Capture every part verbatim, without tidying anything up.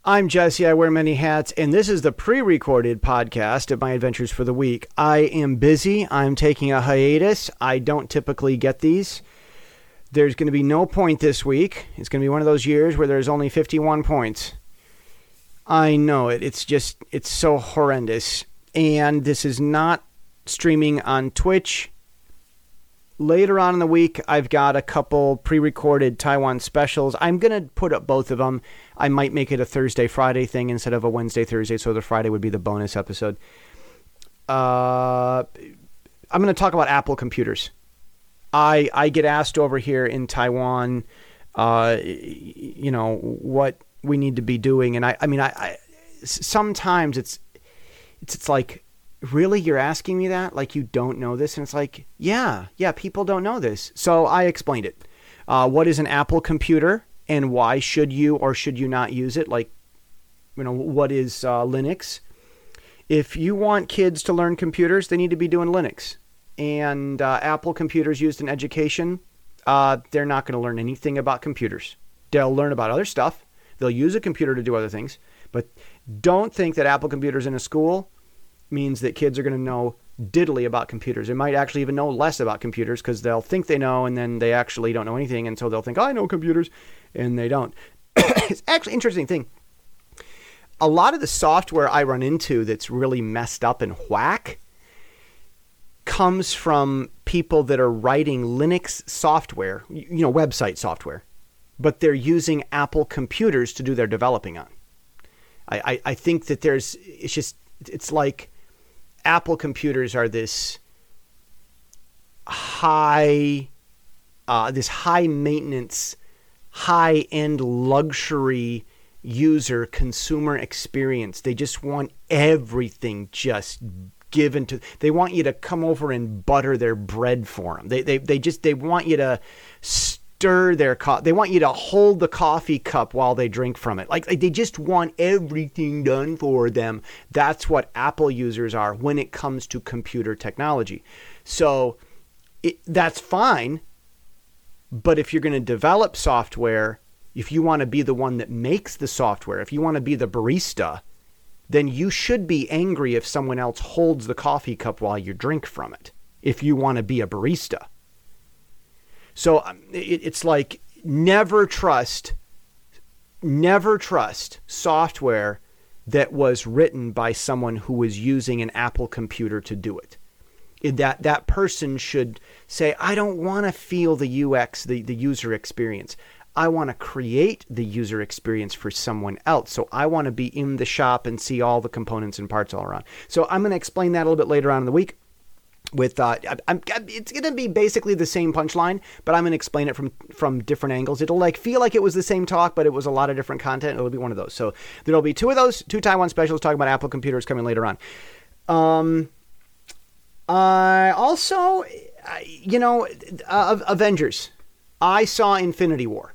I'm Jesse. I wear many hats, and this is the pre-recorded podcast of my adventures for the week. I am busy. I'm taking a hiatus. I don't typically get these. There's going to be no point this week. It's going to be one of those years where there's only fifty-one points. I know it. It's just, it's so horrendous. And this is not streaming on Twitch. Later on in the week, I've got a couple pre-recorded Taiwan specials. I'm going to put up both of them. I might make it a Thursday-Friday thing instead of a Wednesday-Thursday, so the Friday would be the bonus episode. Uh, I'm going to talk about Apple computers. I I get asked over here in Taiwan, uh, you know, what we need to be doing. And I, I mean, I, I sometimes it's, it's, it's like, really, you're asking me that? Like you don't know this? And it's like, yeah, yeah, people don't know this. So I explained it. Uh, what is an Apple computer and why should you or should you not use it? Like, you know, what is uh, Linux? If you want kids to learn computers, they need to be doing Linux. And uh, Apple computers used in education, uh, they're not going to learn anything about computers. They'll learn about other stuff. They'll use a computer to do other things. But don't think that Apple computers in a school means that kids are going to know diddly about computers. They might actually even know less about computers because they'll think they know and then they actually don't know anything. And so they'll think, oh, I know computers, and they don't. It's actually an interesting thing. A lot of the software I run into that's really messed up and whack comes from people that are writing Linux software, you know, website software, but they're using Apple computers to do their developing on. I, I, I think that there's, it's just, it's like, Apple computers are this high, uh, this high maintenance, high end luxury user consumer experience. They just want everything just given to. They want you to come over and butter their bread for them. They they they just they want you to stir their co- They want you to hold the coffee cup while they drink from it. Like, like they just want everything done for them. That's what Apple users are when it comes to computer technology. So it, that's fine. But if you're going to develop software, if you want to be the one that makes the software, if you want to be the barista, then you should be angry if someone else holds the coffee cup while you drink from it, if you want to be a barista. So it, it's like never trust, never trust software that was written by someone who was using an Apple computer to do it. It that, that person should say, I don't want to feel the U X, the, the user experience. I want to create the user experience for someone else. So I want to be in the shop and see all the components and parts all around. So I'm going to explain that a little bit later on in the week. With uh, I'm, it's going to be basically the same punchline, but I'm going to explain it from from different angles. It'll like feel like it was the same talk, but it was a lot of different content. It'll be one of those. So there'll be two of those, two Taiwan specials talking about Apple computers coming later on. Um, I also, you know, uh, Avengers. I saw Infinity War.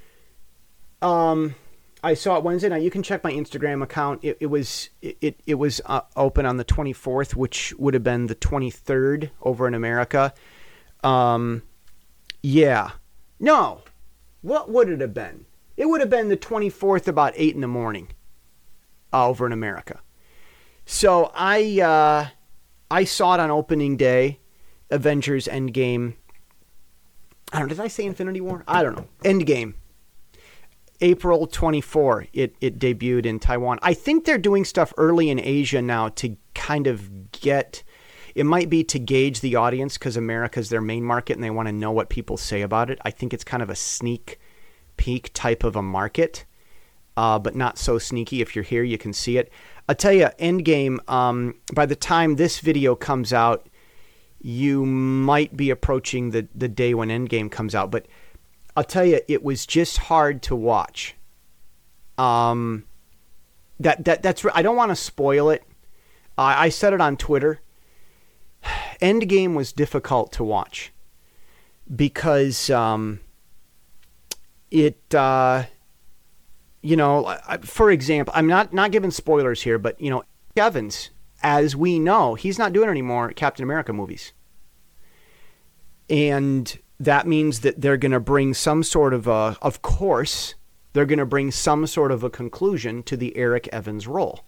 Um. I saw it Wednesday. Now you can check my Instagram account. It, it was it it, it was uh, open on the twenty-fourth, which would have been the twenty-third over in America. Um, yeah, no, what would it have been? It would have been the twenty-fourth, about eight in the morning, uh, over in America. So I uh, I saw it on opening day, Avengers Endgame. I don't know. Did I say Infinity War? I don't know. Endgame. April twenty-fourth, it, it debuted in Taiwan. I think they're doing stuff early in Asia now to kind of get, it might be to gauge the audience because America's their main market and they want to know what people say about it. I think it's kind of a sneak peek type of a market, uh, but not so sneaky. If you're here, you can see it. I'll tell you, Endgame, um, by the time this video comes out, you might be approaching the, the day when Endgame comes out, but I'll tell you, it was just hard to watch. Um, that that that's I don't want to spoil it. Uh, I said it on Twitter. Endgame was difficult to watch because um, it, uh, you know, for example, I'm not not giving spoilers here, but you know, Evans, as we know, he's not doing any more Captain America movies, and that means that they're going to bring some sort of, uh, of course, They're going to bring some sort of a conclusion to the Eric Evans role.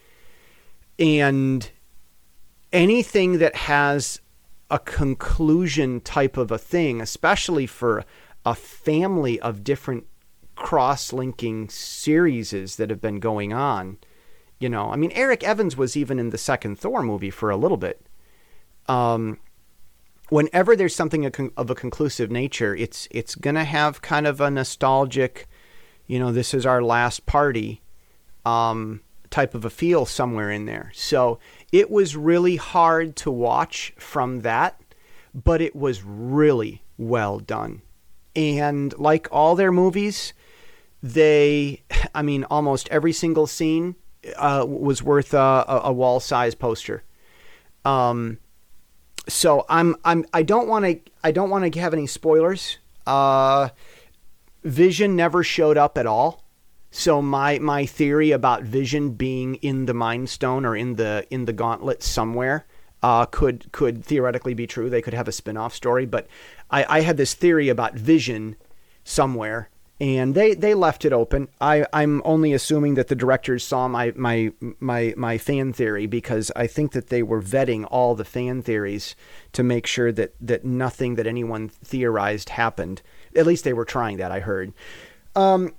And anything that has a conclusion type of a thing, especially for a family of different cross-linking series that have been going on, you know, I mean, Eric Evans was even in the second Thor movie for a little bit. Um, whenever there's something of a conclusive nature, it's it's going to have kind of a nostalgic, you know, this is our last party um, type of a feel somewhere in there. So it was really hard to watch from that, but it was really well done. And like all their movies, they, I mean, almost every single scene uh, was worth a, a wall-size poster. Um, so I'm I'm I don't want to I don't want to have any spoilers. Uh, Vision never showed up at all. So my my theory about Vision being in the Mind Stone or in the in the Gauntlet somewhere uh, could could theoretically be true. They could have a spin-off story, but I, I had this theory about Vision somewhere, and they, they left it open. I, I'm only assuming that the directors saw my my my my fan theory, because I think that they were vetting all the fan theories to make sure that that nothing that anyone theorized happened. At least they were trying that, I heard. Um,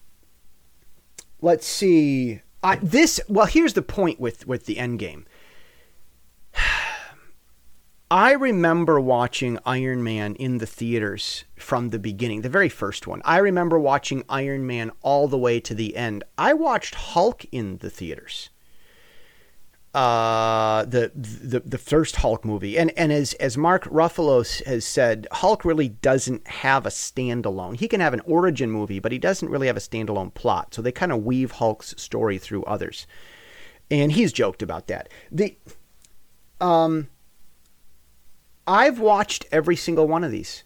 let's see. I, this well, here's the point with with the Endgame. I remember watching Iron Man in the theaters from the beginning, the very first one. I remember watching Iron Man all the way to the end. I watched Hulk in the theaters, uh, the the the first Hulk movie, and and as as Mark Ruffalo has said, Hulk really doesn't have a standalone. He can have an origin movie, but he doesn't really have a standalone plot. So they kind of weave Hulk's story through others, and he's joked about that. The um. I've watched every single one of these,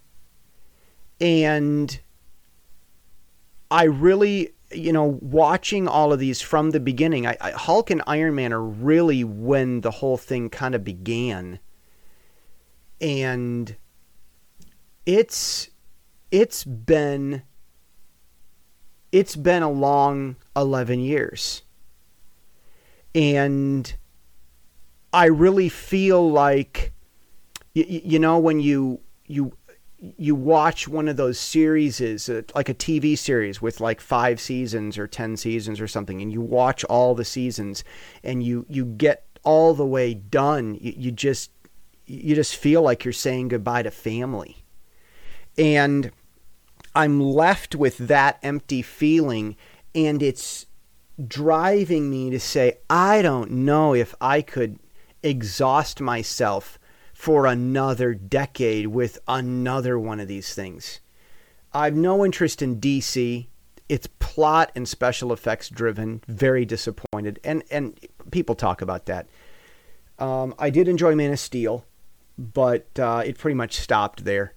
and I really, you know, watching all of these from the beginning, I, I, Hulk and Iron Man are really when the whole thing kind of began, and it's it's been it's been a long eleven years, and I really feel like, You, you know, when you you you watch one of those series, uh, like a T V series with like five seasons or ten seasons or something, and you watch all the seasons, and you you get all the way done, you, you just you just feel like you're saying goodbye to family, and I'm left with that empty feeling, and it's driving me to say, I don't know if I could exhaust myself for another decade with another one of these things. I've no interest in D C. It's plot and special effects driven. Very disappointed. And and people talk about that. Um, I did enjoy Man of Steel, but uh, it pretty much stopped there.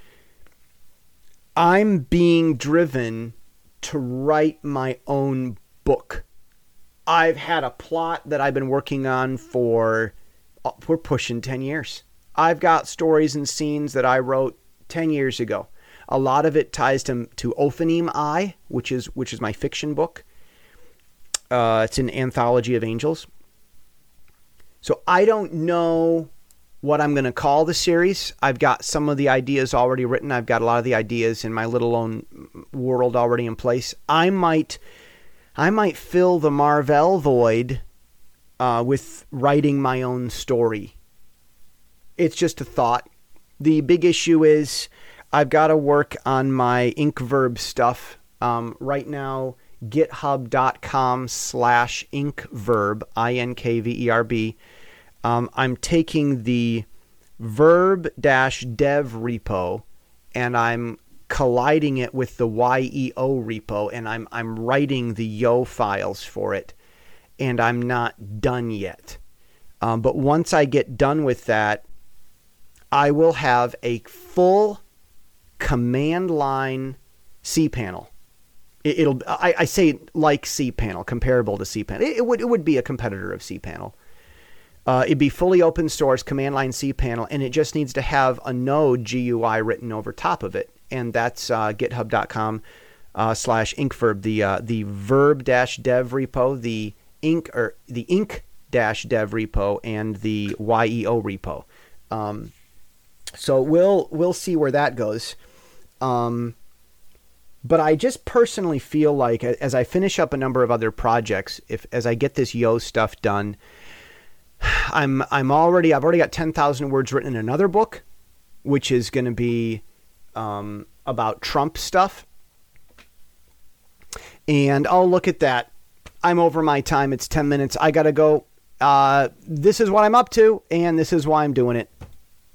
I'm being driven to write my own book. I've had a plot that I've been working on for, we're pushing ten years. I've got stories and scenes that I wrote ten years ago. A lot of it ties to, to Ophanim Eye, which is which is my fiction book. Uh, it's an anthology of angels. So I don't know what I'm going to call the series. I've got some of the ideas already written. I've got a lot of the ideas in my little own world already in place. I might, I might fill the Marvel void uh, with writing my own story. It's just a thought. The big issue is I've got to work on my Inkverb stuff. Um, right now, github.com slash Inkverb, I N K V E R B. Um, I'm taking the verb-dev repo, and I'm colliding it with the Y E O repo, and I'm I'm writing the Yo files for it, and I'm not done yet. Um, but once I get done with that, I will have a full command line cPanel. It, it'll I, I say like cPanel, comparable to cPanel. It, it would it would be a competitor of cPanel. Uh, it'd be fully open source command line cPanel, and it just needs to have a Node G U I written over top of it, and that's uh, github.com uh, slash Inkverb, the uh, the verb dash dev repo, the ink or the ink dash dev repo, and the Y E O repo. Um, so we'll we'll see where that goes. Um, but I just personally feel like as I finish up a number of other projects, if as I get this Yo stuff done, I'm I'm already I've already got ten thousand words written in another book, which is going to be um, about Trump stuff. And I'll look at that. I'm over my time. It's ten minutes. I got to go. Uh, this is what I'm up to, and this is why I'm doing it.